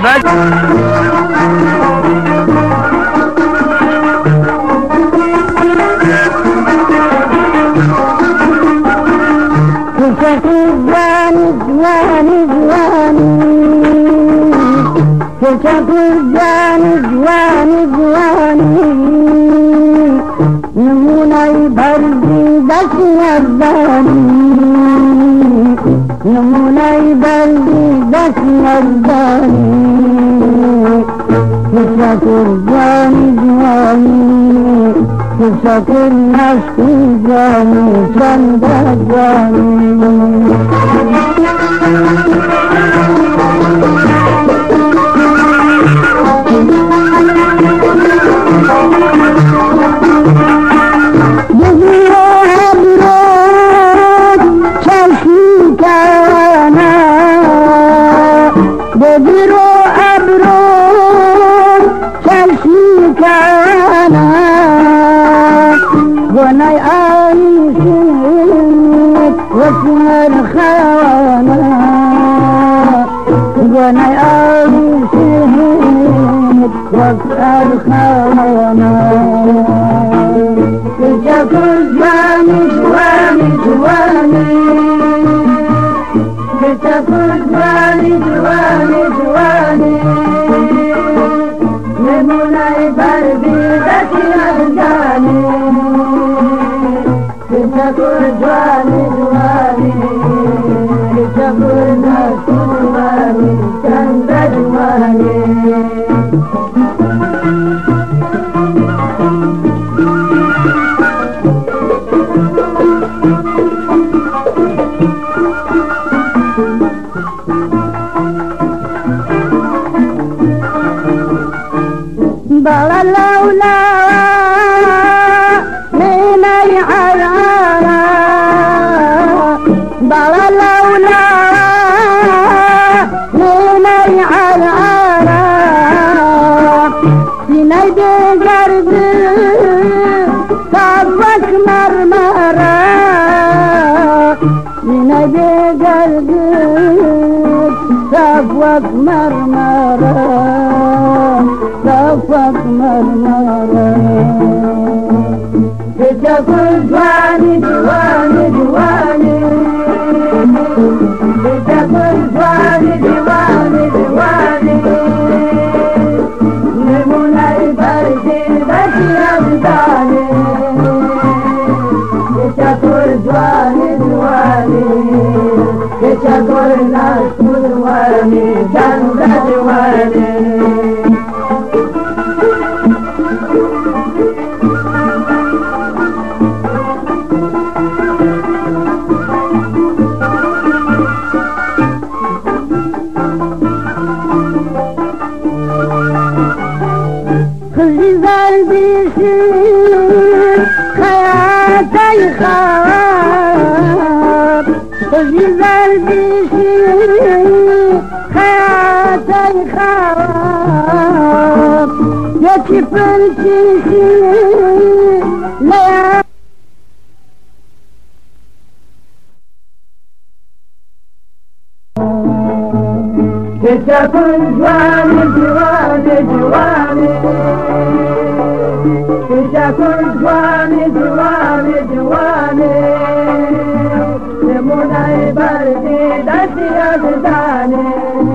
نمونای بردی دست نردانی نمونای بردی دست نردانی کشکر جانی جوانی کشکر نشکی جانی چند جانی وناي عايشين واسمر خوانا وناي عايشين واسمر خوانا كشكر جواني جواني جواني كشكر جواني جواني جواني نموناي بردي دكي أرجاني كشكر جواني جواني كشكر ناس جواني چند جواني بلا لولا ميناي عرانا بلا لولا ميناي عرانا سيناي بقرب صابك مرمرا سيناي بقرب صابك مرمرا صفك مرمرا كشكر جواني جواني جواني كشكر جواني جواني جواني نموناي بردي دكي أبداني كشكر جواني جواني كشكر ناس جواني چند جواني خزال بيشير خياتي خواب خزال بيشير خياتي خواب يكي فلتشي لا كشكر جواني جواني جواني كشكر جواني جواني جواني نموناي بردي دكي أبداني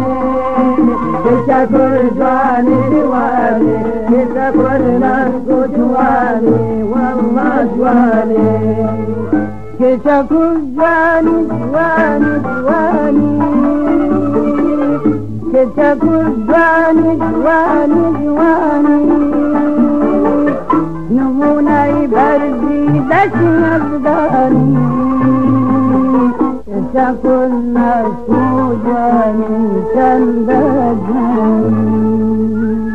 كشكر جواني جواني كشكر ناس جواني والله جواني كشكر جواني جواني جواني كشكر جواني جواني جواني نموناي بردي دكي أبداني كشكر ناس جواني چند جواني